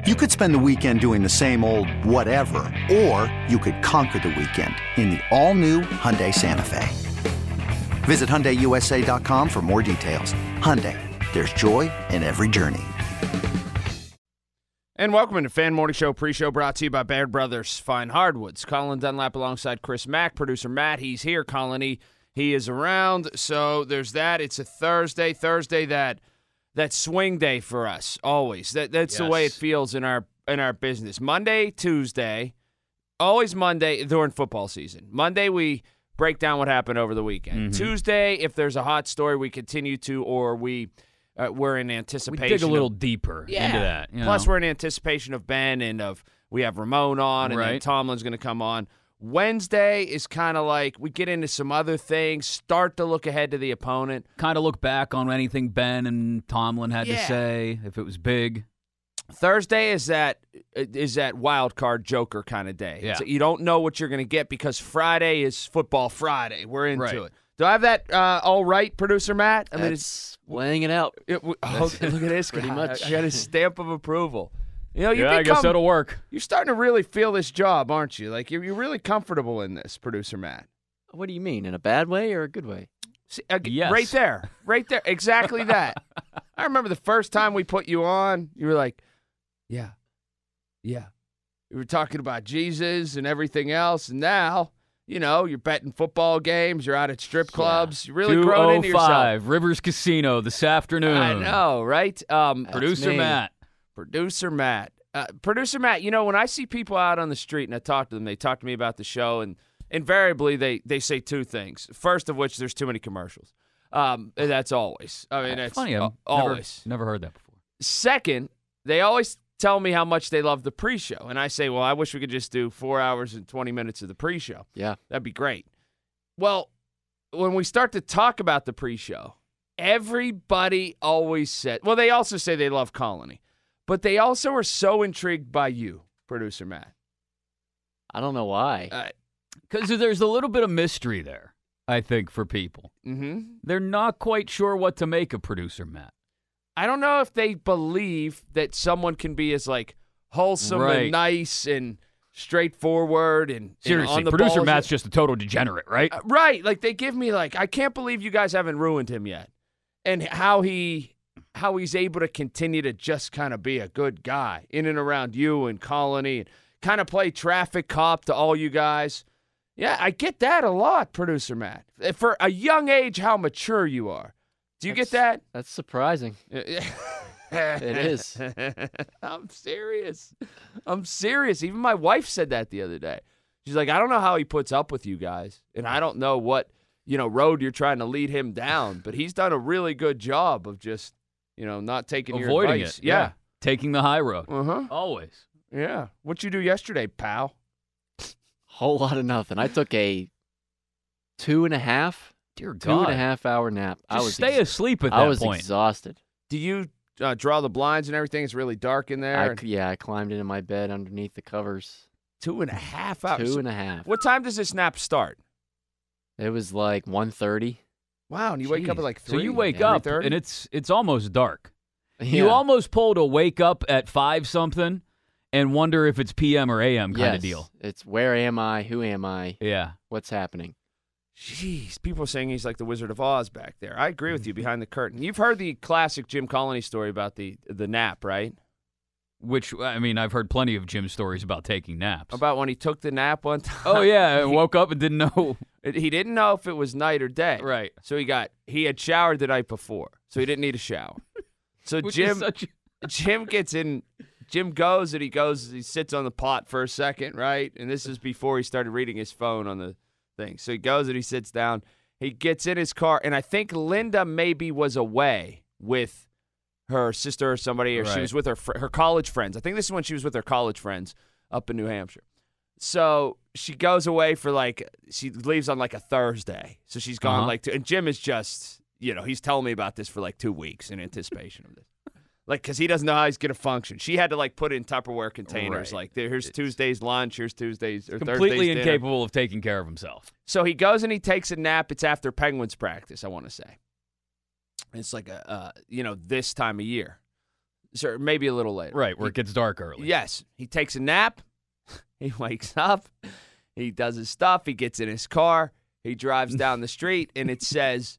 You could spend the weekend doing the same old whatever, or you could conquer the weekend in the all-new Hyundai Santa Fe. Visit HyundaiUSA.com for more details. Hyundai, there's joy in every journey. And welcome to Fan Morning Show pre-show brought to you by Baird Brothers Fine Hardwoods. Colin Dunlap alongside Chris Mack, producer Matt. He's here. Colin, he is around. So there's that. It's a Thursday that swing day for us always. That's yes. The way it feels in our business. Monday, Tuesday, always Monday during football season. Monday we break down what happened over the weekend. Mm-hmm. Tuesday, if there's a hot story, we continue to, or we're in anticipation. We dig a little deeper into that. Plus, we're in anticipation of Ben and we have Ramon on, and then Tomlin's going to come on. Wednesday is kind of like we get into some other things, start to look ahead to the opponent. Kind of look back on anything Ben and Tomlin had to say, if it was big. Thursday is that wild card joker kind of day. Yeah. So you don't know what you're going to get because Friday is football Friday. We're into it. Do I have that all right, producer Matt? I mean, it's laying it out. Look at this guy. Pretty much. I got his stamp of approval. You know, I guess that'll work. You're starting to really feel this job, aren't you? Like, you're really comfortable in this, producer Matt. What do you mean, in a bad way or a good way? See, yes. Right there, exactly that. I remember the first time we put you on, you were like, yeah. You were talking about Jesus and everything else, and now, you're betting football games, you're out at strip clubs, you're really growing into yourself. 205 Rivers Casino this afternoon. I know, right? Producer Matt. Producer Matt, when I see people out on the street and I talk to them, they talk to me about the show, and invariably they say two things. First of which, there's too many commercials. And that's always. I mean, it's funny. I've always. Never heard that before. Second, they always tell me how much they love the pre-show. And I say, well, I wish we could just do 4 hours and 20 minutes of the pre-show. Yeah. That'd be great. Well, when we start to talk about the pre-show, everybody always said, well, they also say they love Colony. But they also are so intrigued by you, producer Matt. I don't know why. Because there's a little bit of mystery there, I think, for people. Mm-hmm. They're not quite sure what to make of producer Matt. I don't know if they believe that someone can be as, wholesome and nice and straightforward and seriously, on the producer balls. Matt's just a total degenerate, right? Right. Like, they give me, I can't believe you guys haven't ruined him yet. And how he's able to continue to just kind of be a good guy in and around you and Colony and kind of play traffic cop to all you guys. Yeah, I get that a lot, producer Matt. For a young age, how mature you are. Do you get that? That's surprising. It is. I'm serious. Even my wife said that the other day. She's like, I don't know how he puts up with you guys, and I don't know what, road you're trying to lead him down, but he's done a really good job of just, not taking your advice. Avoiding it. Yeah. Taking the high road. Uh-huh. Always. Yeah. What'd you do yesterday, pal? Whole lot of nothing. I took a 2.5 hour nap. Just stay asleep at that point. I was exhausted. Do you draw the blinds and everything? It's really dark in there. I climbed into my bed underneath the covers. 2.5 hours? 2.5. What time does this nap start? It was 1:30. Wow, and you wake up at 3? So you wake up, and it's almost dark. Yeah. You almost pull to wake up at 5-something and wonder if it's PM or AM kind of deal. It's where am I? Who am I? Yeah. What's happening? Jeez, people are saying he's like the Wizard of Oz back there. I agree with you behind the curtain. You've heard the classic Jim Colony story about the nap, right? Which, I've heard plenty of Jim stories about taking naps. About when he took the nap one time. Oh, yeah, and woke up and didn't know. He didn't know if it was night or day. Right. So he had showered the night before, so he didn't need a shower. So Jim gets in. Jim goes and he sits on the pot for a second, right? And this is before he started reading his phone on the thing. So he goes and he sits down. He gets in his car, and I think Linda maybe was away with her sister or somebody, or she was with her college friends. I think this is when she was with her college friends up in New Hampshire. So she goes away for she leaves on a Thursday. So she's gone and Jim is just, he's telling me about this for 2 weeks in anticipation of this. Because he doesn't know how he's going to function. She had to put in Tupperware containers. Right. Here's Tuesday's lunch, here's Tuesday's or Thursday's completely dinner. Incapable of taking care of himself. So he goes and he takes a nap. It's after Penguins practice, I want to say. It's this time of year. So maybe a little later. Right, where it gets dark early. Yes. He takes a nap. He wakes up. He does his stuff. He gets in his car. He drives down the street, and it says,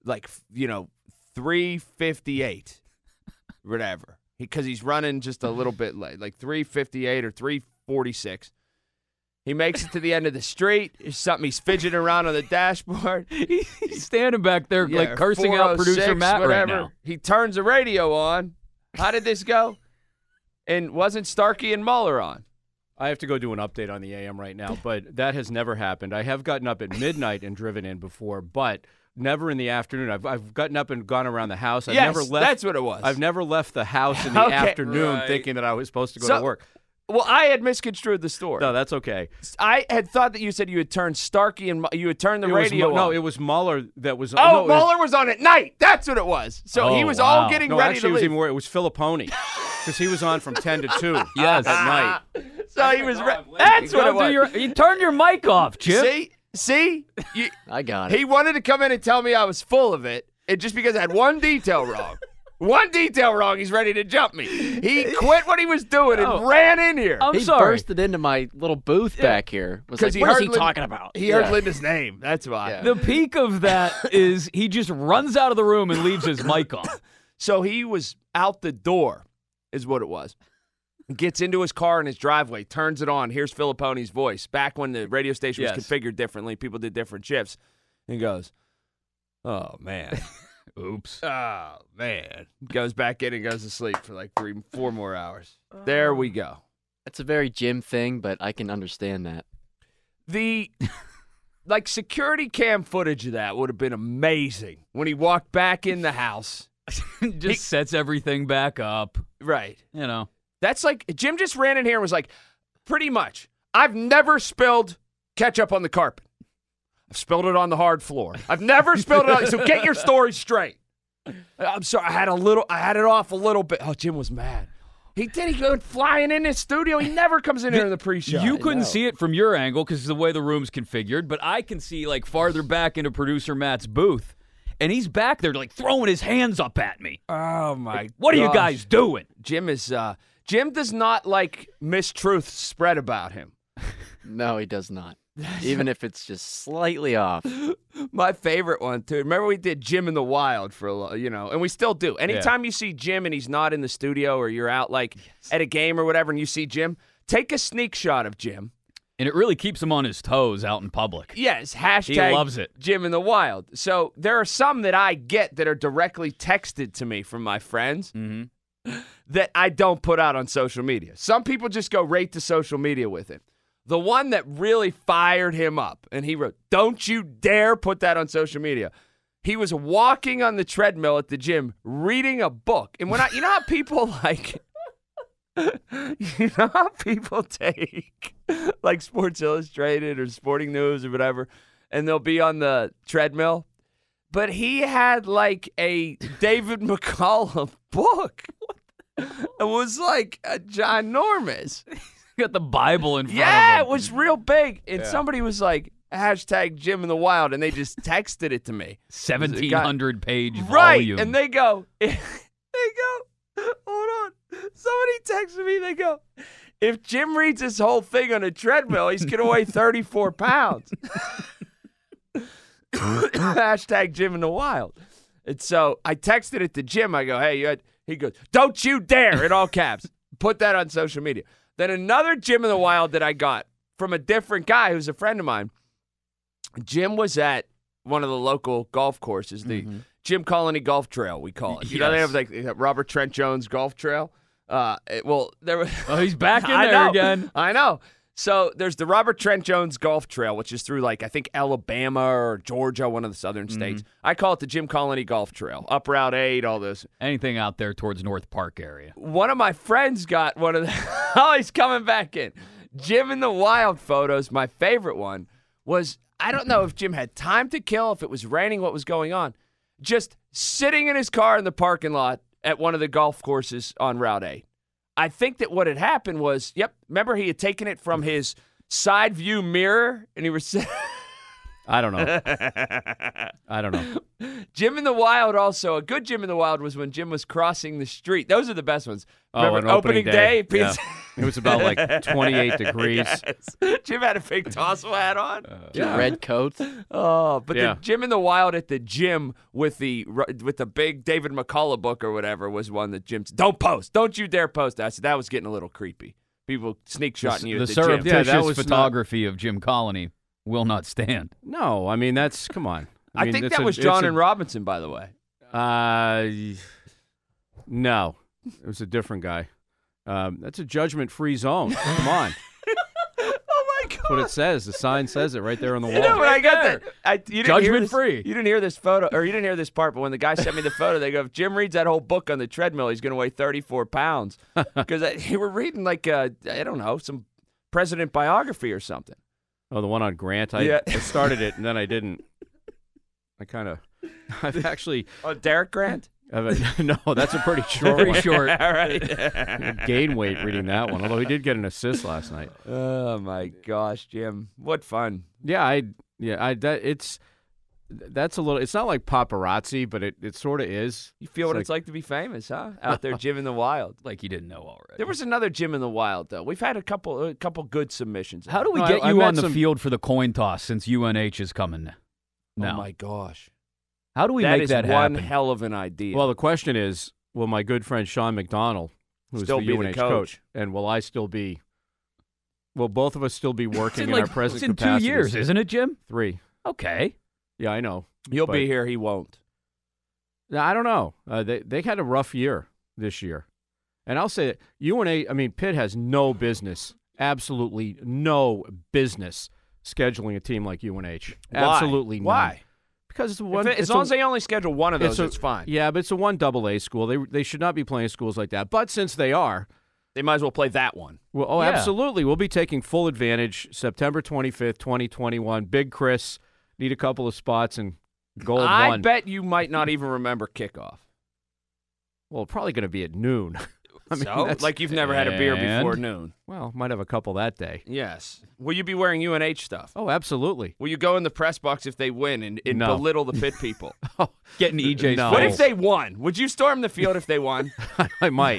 3:58, whatever. Because he's running just a little bit late, like 3:58 or 3:46. He makes it to the end of the street. There's something he's fidgeting around on the dashboard. He's standing back there cursing out producer Matt right now. He turns the radio on. How did this go? And wasn't Starkey and Mueller on? I have to go do an update on the AM right now, but that has never happened. I have gotten up at midnight and driven in before, but never in the afternoon. I've gotten up and gone around the house. That's what it was. I've never left the house in the afternoon thinking that I was supposed to go to work. Well, I had misconstrued the story. No, that's okay. I had thought that you said you had turned Starkey and you had turned the radio on. No, it was Mueller that was. Oh, Mueller was on at night. That's what it was. So he was all getting ready to leave. It was even worse. It was Filipponi because he was on from 10 to 2 yes. at night. So he was. That's what it was. You turned your mic off, Jim. See? I got it. He wanted to come in and tell me I was full of it, and just because I had one detail wrong. One detail wrong, he's ready to jump me. He quit what he was doing and ran in here. I'm he sorry. bursted into my little booth back here. Was like, what is he talking about? He heard Linda's name. That's why. Yeah. The peak of that is he just runs out of the room and leaves his mic on. So he was out the door, is what it was. Gets into his car in his driveway, turns it on. Here's Filipponi's voice. Back when the radio station was configured differently, people did different shifts. And he goes, oh, man. Oops. Oh, man. Goes back in and goes to sleep for like 4 more hours. There we go. That's a very Jim thing, but I can understand that. The security cam footage of that would have been amazing when he walked back in the house. Just sets everything back up. Right. You know. That's like, Jim just ran in here and was like, pretty much, I've never spilled ketchup on the carpet. I've spilled it on the hard floor. I've never spilled it on, so get your story straight. I'm sorry, I had it off a little bit. Oh, Jim was mad. He went flying in his studio. He never comes in here in the pre-show. You couldn't see it from your angle because of the way the room's configured, but I can see farther back into producer Matt's booth, and he's back there throwing his hands up at me. Oh, my God. What are you guys doing? Jim does not like mistruth spread about him. No, he does not. Even if it's just slightly off. My favorite one, too. Remember we did Jim in the Wild for a while, and we still do. Anytime you see Jim and he's not in the studio or you're out at a game or whatever and you see Jim, take a sneak shot of Jim. And it really keeps him on his toes out in public. Yes, He loves it. Jim in the Wild. So there are some that I get that are directly texted to me from my friends that I don't put out on social media. Some people just go right to social media with it. The one that really fired him up, and he wrote, "Don't you dare put that on social media." He was walking on the treadmill at the gym reading a book. And when you know how people take Sports Illustrated or Sporting News or whatever, and they'll be on the treadmill? But he had a David McCallum book. It was ginormous. Got the Bible in front of him. Yeah, it was real big. And somebody was like, hashtag Jim in the Wild, and they just texted it to me. 1,700-page volume. Right, and they go, hold on. Somebody texted me, they go, if Jim reads this whole thing on a treadmill, he's going to weigh 34 pounds. Hashtag Jim in the Wild. And so I texted it to Jim. I go, hey, he goes, don't you dare, in all caps. Put that on social media. Then another Jim in the Wild that I got from a different guy who's a friend of mine. Jim was at one of the local golf courses, the Jim Colony Golf Trail, we call it. You know, they have Robert Trent Jones Golf Trail. There was. Oh, he's back in there again. I know. So there's the Robert Trent Jones Golf Trail, which is through I think Alabama or Georgia, one of the southern states. I call it the Jim Colony Golf Trail, up Route 8, all this. Anything out there towards North Park area. One of my friends got one of the, oh, he's coming back in. Jim in the Wild photos. My favorite one was, I don't know if Jim had time to kill, if it was raining, what was going on. Just sitting in his car in the parking lot at one of the golf courses on Route 8. I think that what had happened was, remember he had taken it from his side view mirror and he was I don't know. I don't know. Jim in the Wild also. A good Jim in the Wild was when Jim was crossing the street. Those are the best ones. Remember on opening day. Yeah. It was about like 28 degrees. Yes. Jim had a big Tossle hat on. Red coats. Oh, but Yeah. the Jim in the Wild at the gym with the big David McCullough book or whatever was one that Jim said, don't post. Don't you dare post. I said, that was getting a little creepy. People sneak shotting you The at the gym. surreptitious Yeah, that was photography of Jim Colony will not stand. No, I mean, come on. I mean, think it's that a- was it's John a- and Robinson, by the way. No, it was a different guy. That's a judgment-free zone. Come on. Oh, my God. That's what it says. The sign says it right there on the wall. You know, when I got there. that, you didn't hear Judgment this- free. You didn't hear this photo, or you didn't hear this part, but when the guy sent me the photo, they go, if Jim reads that whole book on the treadmill, he's going to weigh 34 pounds. Because you were reading, like, I don't know, some president biography or something. Oh, the one on Grant? Yeah. I started it, and then I didn't. I've actually, Oh, Derek Grant? no, that's a pretty short Very one. short. All right. Gain weight reading that one, although he did get an assist last night. Oh, my gosh, Jim. What fun. That's a little, it's not like paparazzi, but it sort of is. You feel what it's like to be famous, huh? Out there, Jim in the Wild. Like you didn't know already. There was another Jim in the Wild, though. We've had a couple good submissions. How do we No, get I you met on the some- field for the coin toss since UNH is coming now? Oh, my gosh. How do we That make is that one happen? hell of an idea. Well, the question is, will my good friend Sean McDonald, who's Still the be the UNH coach. and will both of us still be It's working in, in like, our present it's in 2 capacities? years, isn't it, Jim? 3. Okay. Yeah, I know. You'll but- be here. He won't. I don't know. They had a rough year this year. And I'll say that UNH, I mean, Pitt has no business, absolutely no business scheduling a team like UNH. Why? Absolutely none. Why? Because it's one. As long as they only schedule one of those, it's it's fine. Yeah, but it's a 1AA school. They should not be playing schools like that. But since they are, They might as well play that one. well, Yeah. absolutely. We'll be taking full advantage. September 25th, 2021. Big Chris, need a couple of spots and gold I one. bet you might not even remember kickoff. Well, probably going to be at noon. I mean, So, that's- like you've never had a beer And? before noon. well, might have a couple that day. Yes. Will you be wearing UNH stuff? Oh, absolutely. Will you go in the press box if they win and No. belittle the Pitt people? Getting EJ's No. What face. if they won? Would you storm the field if they won? I might.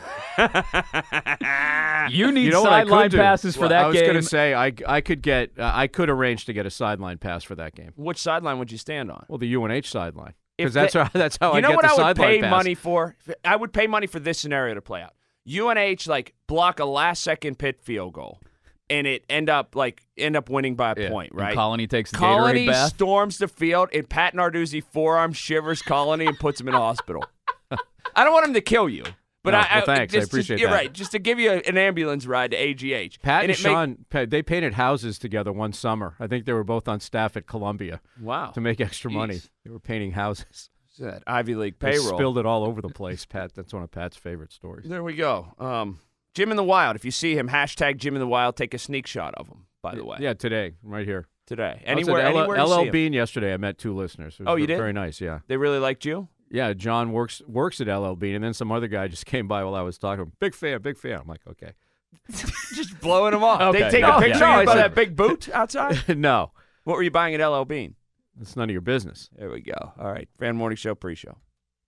You need You know what I could sideline do? passes for Well, that I was game. going to say I could arrange to get a sideline pass for that game. Which sideline would you stand on? Well, the UNH sideline, If because that's they- how I You know get what the I would sideline pay pass. money for? I would pay money for this scenario to play out. UNH block a last-second Pitt field goal, and it end up winning by a Yeah. point, And right? Colony takes the Colony Gatorade bath. storms the field, and Pat Narduzzi forearm shivers Colony and puts him in a hospital. I don't want him to kill you, but No, well, thanks. I just- appreciate you're that. right, just to give you an ambulance ride to AGH. Pat and it make- Sean, they painted houses together one summer. I think they were both on staff at Columbia Wow, to make extra money. Jeez. They were painting houses. that Ivy League They payroll. spilled it all over the place. Pat, that's one of Pat's favorite stories. There we go. Jim in the Wild. If you see him, hashtag Jim in the Wild. Take a sneak shot of him. By the way, Yeah, today, right here. today. I was at Anywhere you see LL him. Bean yesterday. I met 2 listeners. It was Oh, you did? Very nice. Yeah. They really liked you. Yeah, John works at LL Bean, and then some other guy just came by while I was talking. Big fan. I'm like, okay. Just blowing them off. Okay. They take No, a picture no, of I you by said- that big boot outside. No, What were you buying at LL Bean? it's none of your business. There we go. All right, Fan Morning Show pre-show.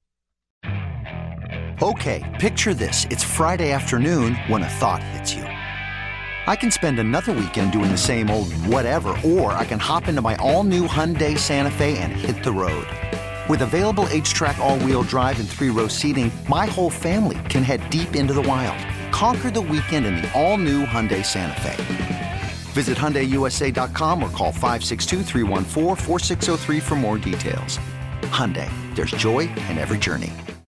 Okay, picture this. It's Friday afternoon when a thought hits you. I can spend another weekend doing the same old whatever, or I can hop into my all-new Hyundai Santa Fe and hit the road. With available H-Track all-wheel drive and 3-row seating, my whole family can head deep into the wild. Conquer the weekend in the all-new Hyundai Santa Fe. Visit HyundaiUSA.com or call 562-314-4603 for more details. Hyundai, there's joy in every journey.